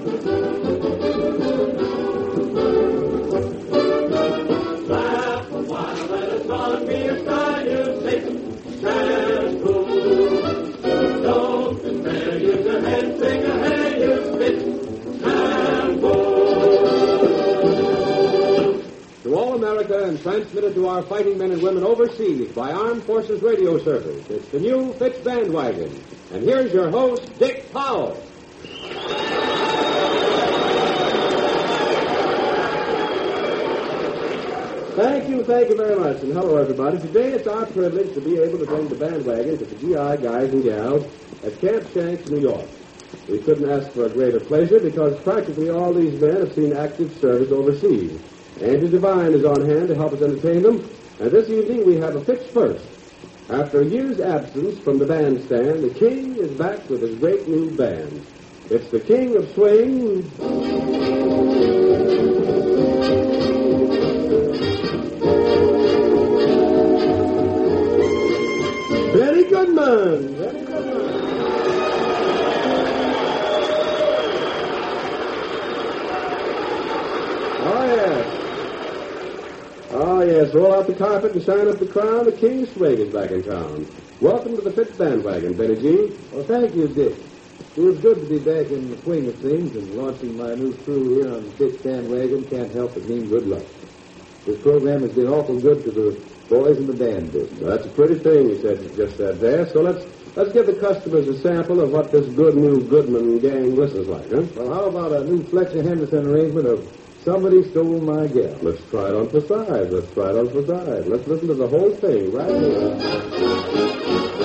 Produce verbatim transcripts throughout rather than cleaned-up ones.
Transmitted to our fighting men and women overseas by Armed Forces Radio Service. It's the new Fitz Bandwagon. And here's your host, Dick Powell. Thank you, thank you very much, and hello, everybody. Today it's our privilege to be able to bring the bandwagon to the G I guys and gals at Camp Shanks, New York. We couldn't ask for a greater pleasure because practically all these men have seen active service overseas. Andy Devine is on hand to help us entertain them, and this evening we have a Fitz first. After a year's absence from the bandstand, the King is back with his great new band. It's the King of Swing, Benny Goodman. Benny Goodman. Oh, yes. Oh, yes, roll out the carpet and shine up the crown. The King of Swing is back in town. Welcome to the Fitz Bandwagon, Benny G. Well, thank you, Dick. It was good to be back in the swing of things, and launching my new crew here on the Fitz Bandwagon can't help but mean good luck. This program has been awful good to the boys in the band business. Well, that's a pretty thing you said, you just said there. So let's let's give the customers a sample of what this good new Goodman gang listens like, huh? Well, how about a new Fletcher Henderson arrangement of Somebody Stole My Gal? Let's try it on for size. Let's try it on for size. Let's listen to the whole thing right here.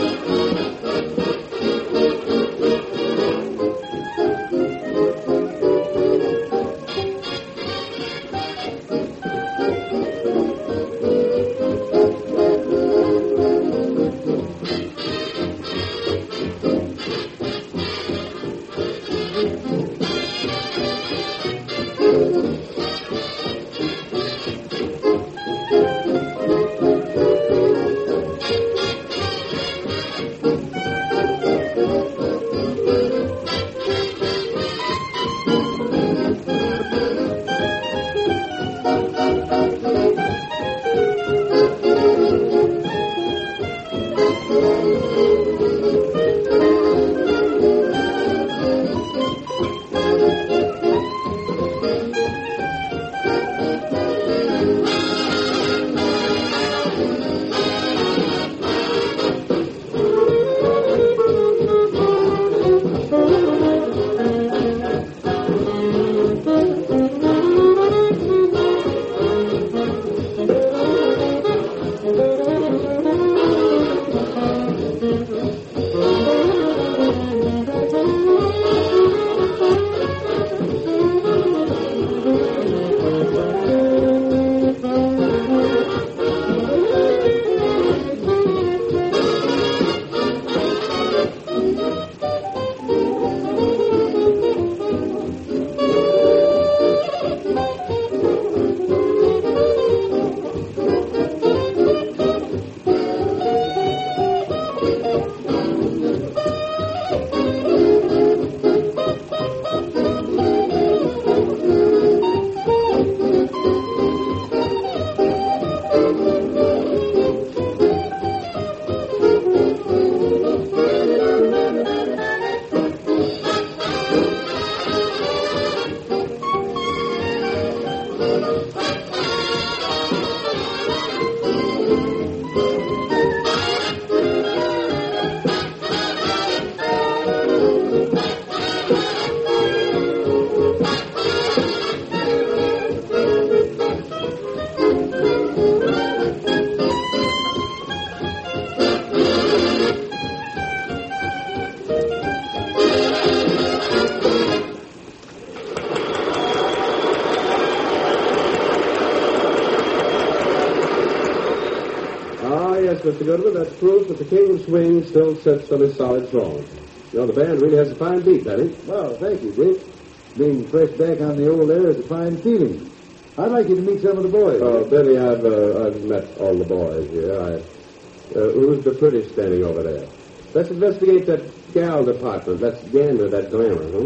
Mister Goodman, that's proof that the King of Swing still sits on his solid throne. You know, the band really has a fine beat, Benny. Well, thank you, Dick. Being fresh back on the old air is a fine feeling. I'd like you to meet some of the boys. Oh, Dick. Benny, I've uh, I've met all the boys here. I, uh, who's the pretty standing over there? Let's investigate that gal department. Let's gander that glamour, huh?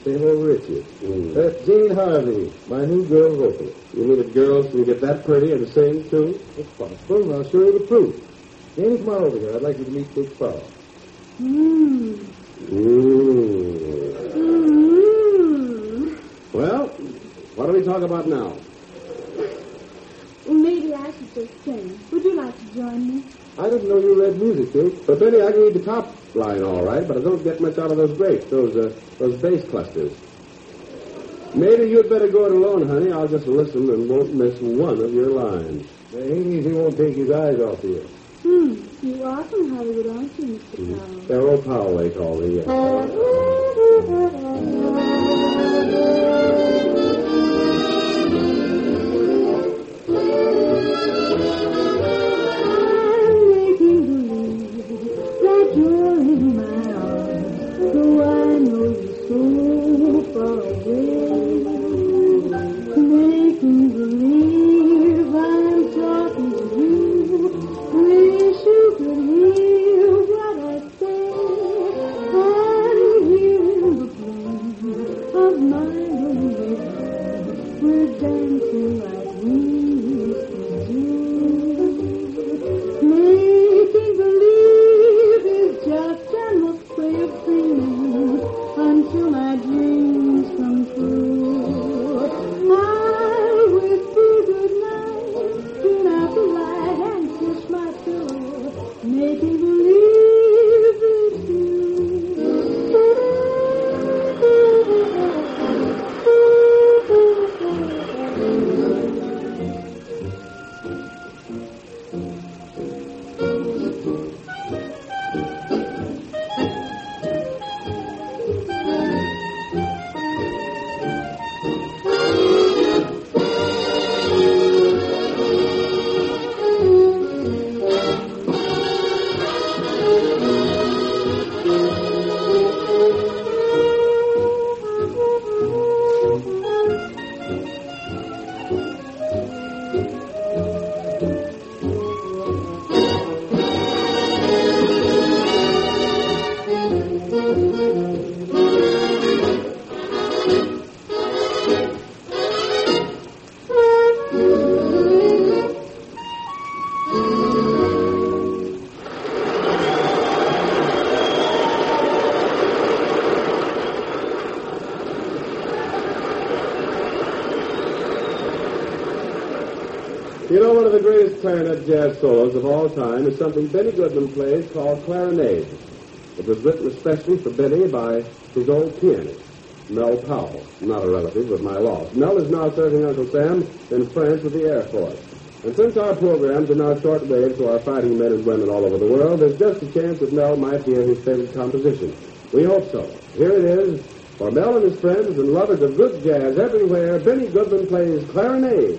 Same old Richie. Mm. That's Jane Harvey, my new girl vocalist. You mean that girls can get that pretty and sing, too? It's possible, and I'll show you the proof. Janie, come on over here. I'd like you to meet Big Sparrow. Mmm. Mm. Mmm. Well, what do we talk about now? Maybe I should just sing. Would you like to join me? I didn't know you read music, Duke. But, Benny, I can read the top line all right, but I don't get much out of those breaks, those, uh, those bass clusters. Maybe you'd better go it alone, honey. I'll just listen and won't miss one of your lines. He means he won't take his eyes off you. Hmm. You are from Hollywood, aren't you, Mister Powell? Errol Powell, they call me, yes. You know, one of the greatest clarinet jazz solos of all time is something Benny Goodman plays called Clarinade. It was written especially for Benny by his old pianist, Mel Powell. Not a relative, but my loss. Mel is now serving Uncle Sam in France with the Air Force. And since our programs are now shortwave to our fighting men and women all over the world, there's just a chance that Mel might hear his favorite composition. We hope so. Here it is. For Mel and his friends and lovers of good jazz everywhere, Benny Goodman plays Clarinade.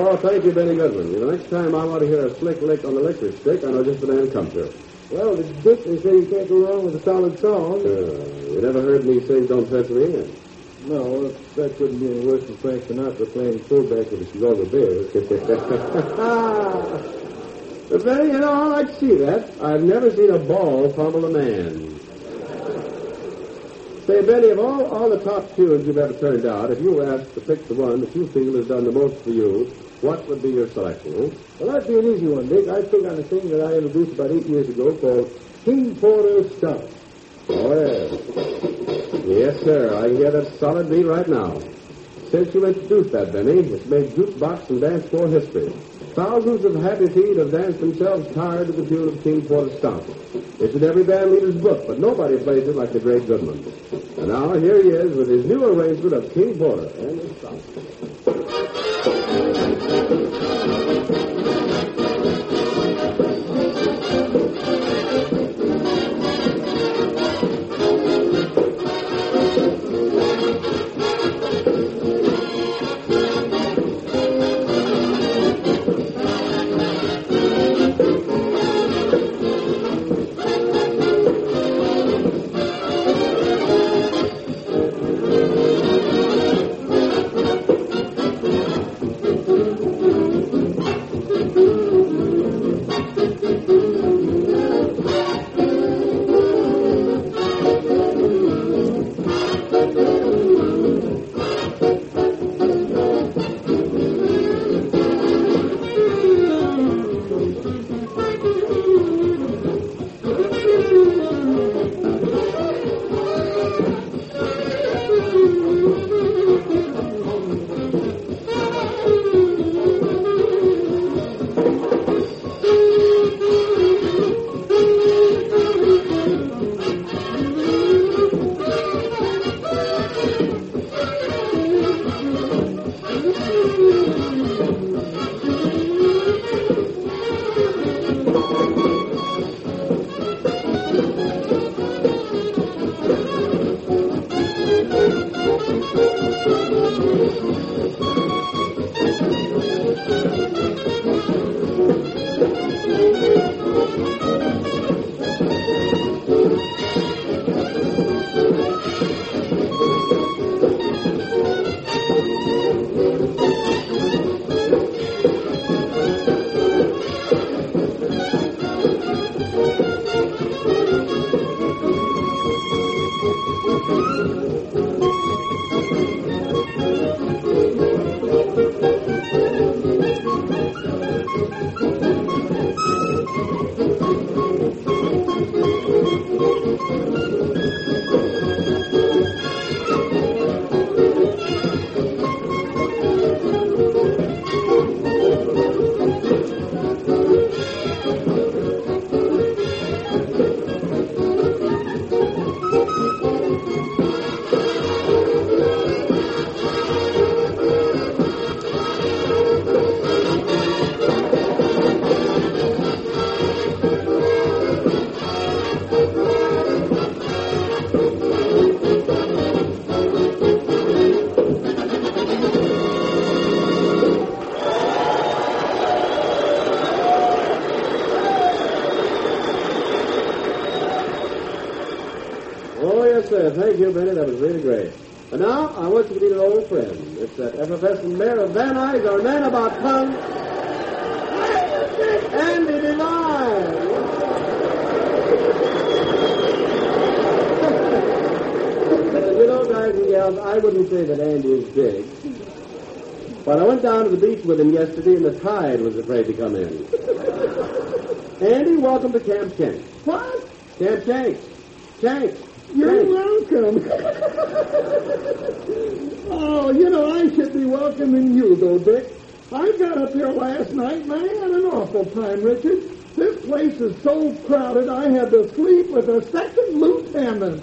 Oh, thank you, Benny Goodman. The next time I want to hear a slick lick on the liquor stick, I know just the man to come to. Well, the Dick, they say you can't go wrong with a solid song. Uh, you never heard me sing Don't Touch Me In? No, that couldn't be any worse than Frank Sinatra playing fullback with the Chicago Bears. But Benny, you know, I like to see that. I've never seen a ball fumble a man. Say, Benny, of all, all the top tunes you've ever turned out, if you were asked to pick the one that you feel has done the most for you, what would be your selection? Huh? Well, that'd be an easy one, Dick. I'd pick on a thing that I introduced about eight years ago called King Porter's Stump. Oh, yes. Yes, sir. I can hear that solid beat right now. Since you introduced that, Benny, it's made jukebox and dance floor history. Thousands of happy feet have danced themselves tired to the tune of King Porter's Stomp. It's in every band leader's book, but nobody plays it like the great Goodman. And now here he is with his new arrangement of King Porter and his Stomp. Thank you, Benny. That was really great. And now, I want you to meet an old friend. It's that effervescent mayor of Van Nuys, our man about town, Andy Devine. You know, guys and gals, I wouldn't say that Andy is big. But I went down to the beach with him yesterday, and the tide was afraid to come in. Andy, welcome to Camp Shanks. What? Camp Shanks. Shanks. You're welcome. Oh, you know, I should be welcoming you, though, Dick. I got up here last night, and I had an awful time, Richard. This place is so crowded, I had to sleep with a second lieutenant.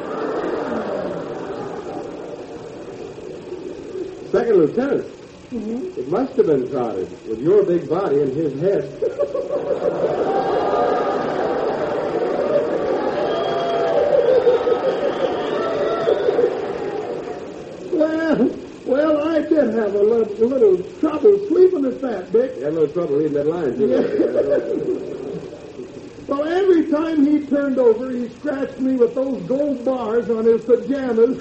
Second lieutenant? Mm-hmm. It must have been crowded, with your big body and his head. Well, Well, I did have a little, a little trouble sleeping at that, Dick. You had a little trouble reading that line, didn't you? Well, every time he turned over, he scratched me with those gold bars on his pajamas.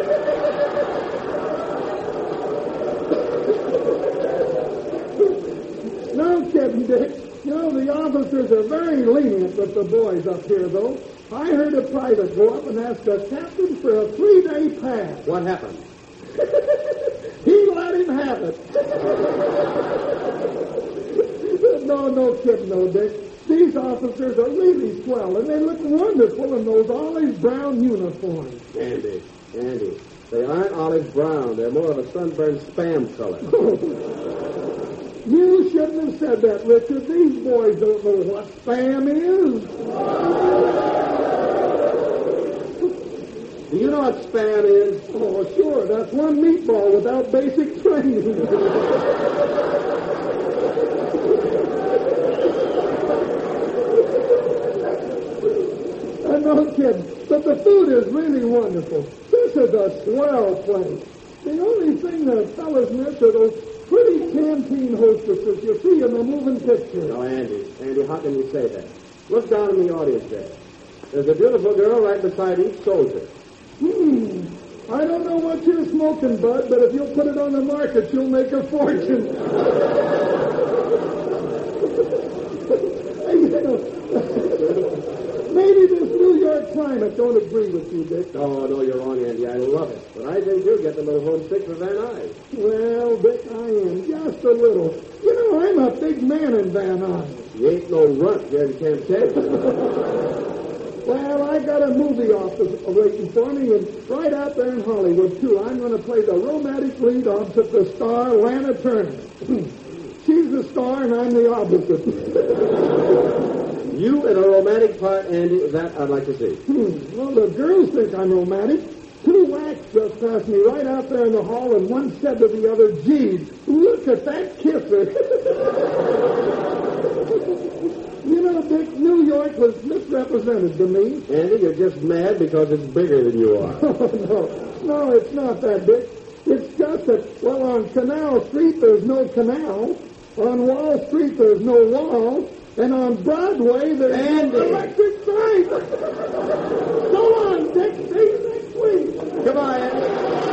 No kidding, Dick. You know, the officers are very lenient with the boys up here, though. I heard a private go up and ask the captain for a three-day pass. What happened? He let him have it. No, no kidding, no, Dick. These officers are really swell, and they look wonderful in those olive brown uniforms. Andy, Andy, they aren't olive brown. They're more of a sunburned spam color. You shouldn't have said that, Richard. These boys don't know what spam is. Do you know what spam is? Oh, sure. That's one meatball without basic training. uh, no kidding. But the food is really wonderful. This is a swell place. The only thing the fellas miss are those pretty canteen hostesses you see in the moving picture. No, Andy. Andy, how can you say that? Look down in the audience there. There's a beautiful girl right beside each soldier. Hmm. I don't know what you're smoking, Bud, but if you'll put it on the market, you'll make a fortune. You know, maybe this New York climate don't agree with you, Dick. Oh, no, you're wrong, Andy. I love it. But I think you'll get a little homesick for Van Nuys. Well, Dick, I am just a little. You know, I'm a big man in Van Nuys. You ain't no runt here in Camp Chase. Well, I got a movie office waiting for me, and right out there in Hollywood, too. I'm going to play the romantic lead opposite the star, Lana Turner. She's the star, and I'm the opposite. You in a romantic part, Andy, that I'd like to see. Hmm. Well, the girls think I'm romantic. Two whacks just passed me right out there in the hall, and one said to the other, "Gee, look at that kisser." You know, Dick, New York was misrepresented to me. Andy, you're just mad because it's bigger than you are. Oh, no. No, it's not that, Dick. It's just that, well, on Canal Street, there's no canal. On Wall Street, there's no wall. And on Broadway, there's Andy. no electric sign. So long, Dick. See you next week. Goodbye, Andy.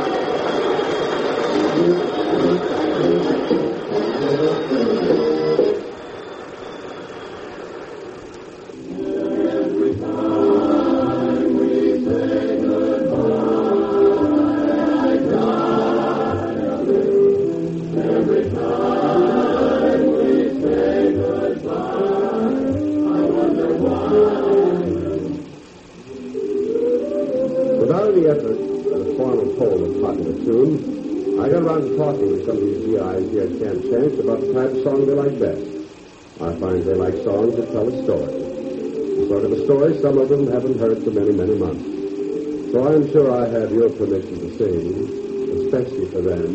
I got around to talking with some of these G Is here at Camp Shanks about the type of song they like best. I find they like songs that tell a story. The sort of a story some of them haven't heard for many, many months. So I'm sure I have your permission to sing, especially for them.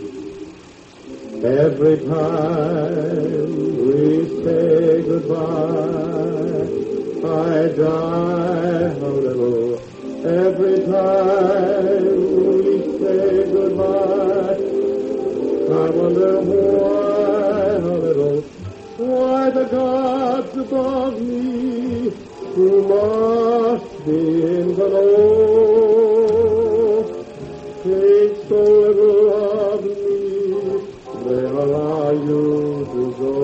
Every time we say goodbye, I die a little. Every time we say goodbye, I wonder why a little, why the gods above me who must be in the know think so little of me, they allow you to go.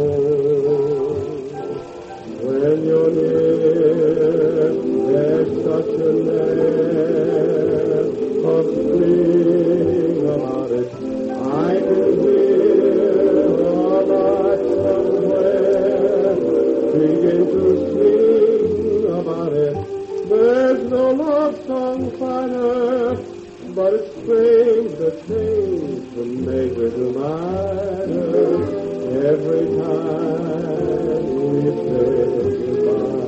When you're near, there's such a air of spring about it. I can hear a lark somewhere begin to sing about it. There's no love song finer, but it's strange the change from maker to minor every time we say goodbye.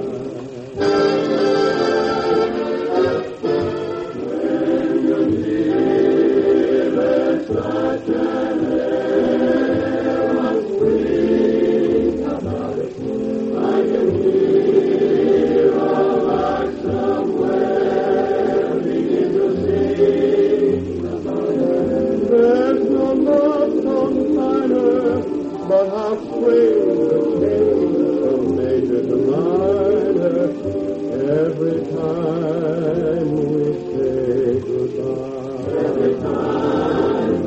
But how strange the change from major to minor every time we say goodbye. Every time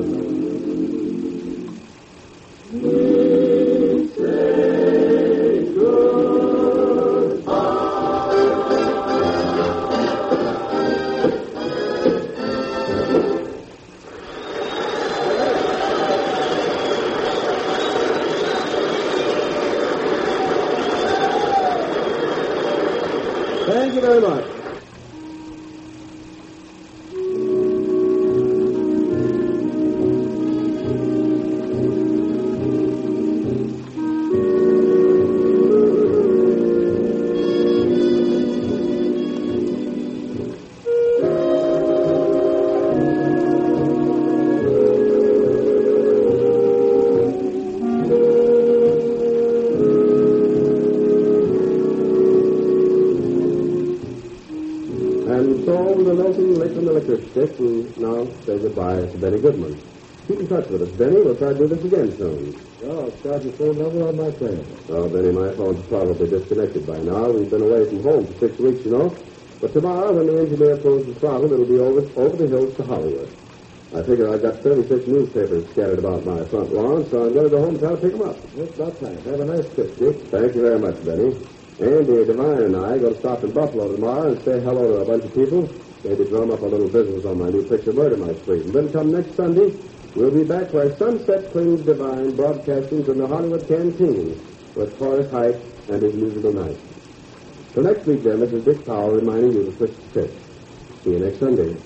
we say goodbye. Thank you very much. And so the melting lick from the liquor stick, we now say goodbye to Benny Goodman. Keep in touch with us, Benny. We'll try to do this again soon. Oh, I'll start your phone number on my phone. Oh, Benny, my phone's probably disconnected by now. We've been away from home for six weeks, you know. But tomorrow, when the engineer pulls the throttle, it'll be over, over the hills to Hollywood. I figure I've got thirty-six newspapers scattered about my front lawn, so I'm going to go home and try to pick them up. It's about time. Have a nice trip, Dick. Thank you very much, Benny. Andy Devine and I are going to stop in Buffalo tomorrow and say hello to a bunch of people. Maybe drum up a little business on my new picture, Murder My Street. And then come next Sunday, we'll be back where sunset clings Devine, broadcasting from the Hollywood Canteen with Horace Height and his musical night. So next week, then, this is Dick Powell reminding you to switch to six. See you next Sunday.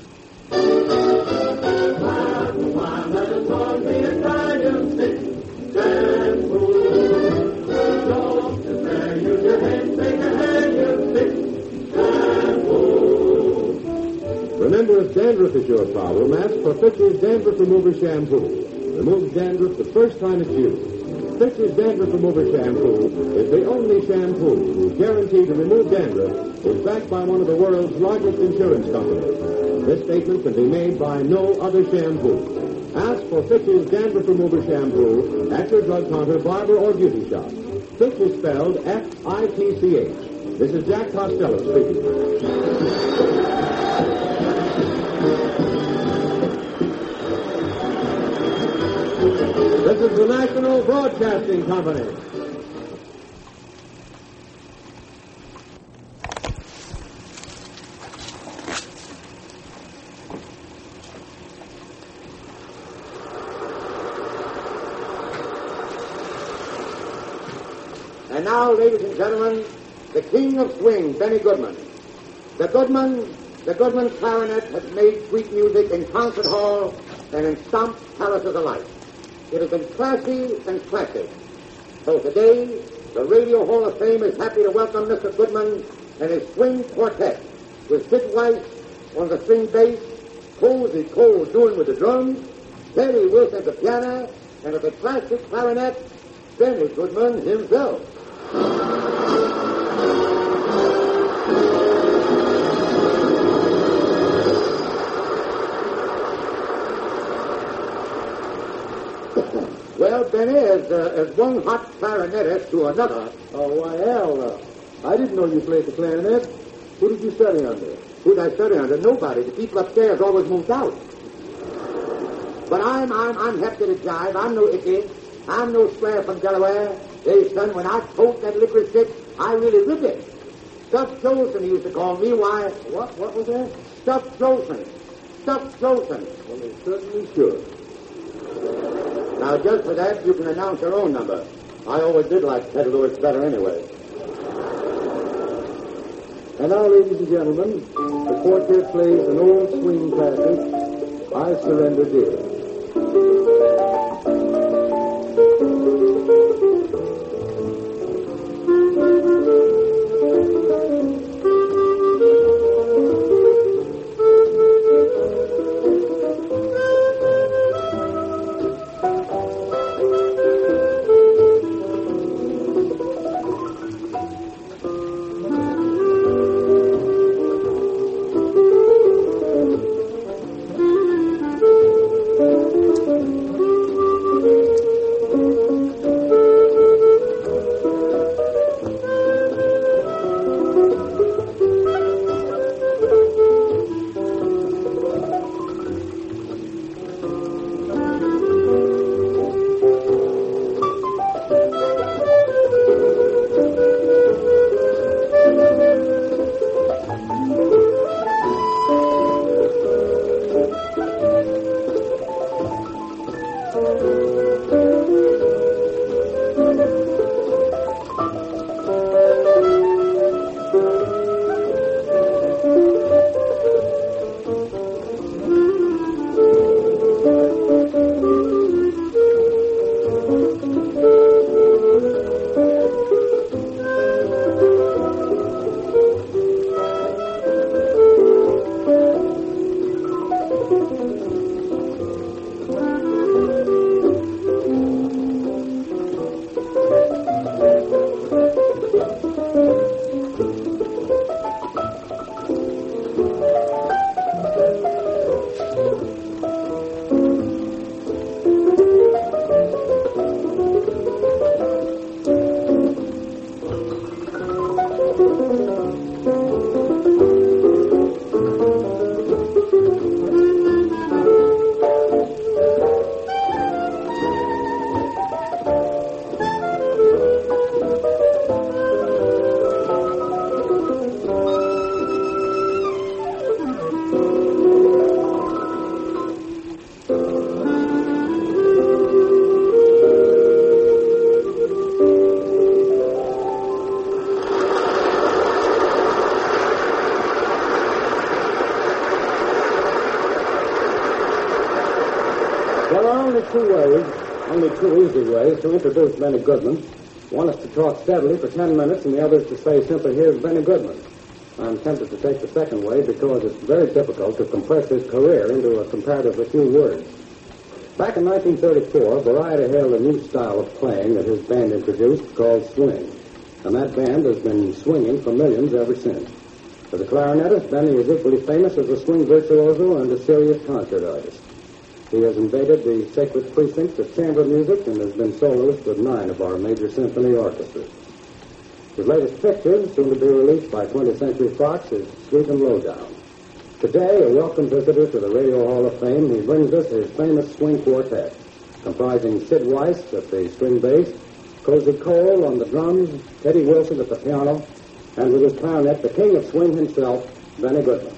Remember, if dandruff is your problem, ask for Fitch's Dandruff Remover Shampoo. Removes dandruff the first time it's used. Fitch's Dandruff Remover Shampoo is the only shampoo whose guarantee to remove dandruff is backed by one of the world's largest insurance companies. This statement can be made by no other shampoo. Ask for Fitch's Dandruff Remover Shampoo at your drug counter, barber, or beauty shop. Fitch is spelled F I T C H. This is Jack Costello speaking. This is the National Broadcasting Company. And now, ladies and gentlemen, the king of swing, Benny Goodman. The Goodman, the Goodman clarinet has made sweet music in concert hall and in stomp palaces alike. It has been classy and classic. So today, the Radio Hall of Fame is happy to welcome Mister Goodman and his swing quartet with Sid Weiss on the string bass, Cozy Cole doing with the drums, Terry Wilson at the piano, and at the classic clarinet, Benny Goodman himself. Well, Benny, as, uh, as one hot clarinetist to another. Oh, why, hell, uh, I didn't know you played the clarinet. Who did you study under? Who did I study under? Nobody. The people upstairs always moved out. But I'm I'm I'm happy to jive. I'm no icky. I'm no square from Delaware. Hey, son, when I tote that liquor stick, I really rip it. Stuff Jolson, he used to call me. Why? What? What was that? Stuff Jolson. Stuff Jolson. Well, they certainly should. Now, just for that, you can announce your own number. I always did like Ted Lewis better anyway. And now, ladies and gentlemen, the quartet plays an old swing classic, I Surrender Dear. There are only two ways, only two easy ways to introduce Benny Goodman. One is to talk steadily for ten minutes, and the other is to say simply, here's Benny Goodman. I'm tempted to take the second way because it's very difficult to compress his career into a comparatively few words. Back in nineteen thirty-four, Variety hailed a new style of playing that his band introduced called swing. And that band has been swinging for millions ever since. As a clarinetist, Benny is equally famous as a swing virtuoso and a serious concert artist. He has invaded the sacred precincts of chamber music and has been soloist with nine of our major symphony orchestras. His latest picture, soon to be released by twentieth Century Fox, is Sweet and Lowdown. Today, a welcome visitor to the Radio Hall of Fame, he brings us his famous swing quartet, comprising Sid Weiss at the string bass, Cozy Cole on the drums, Teddy Wilson at the piano, and with his clarinet, the king of swing himself, Benny Goodman.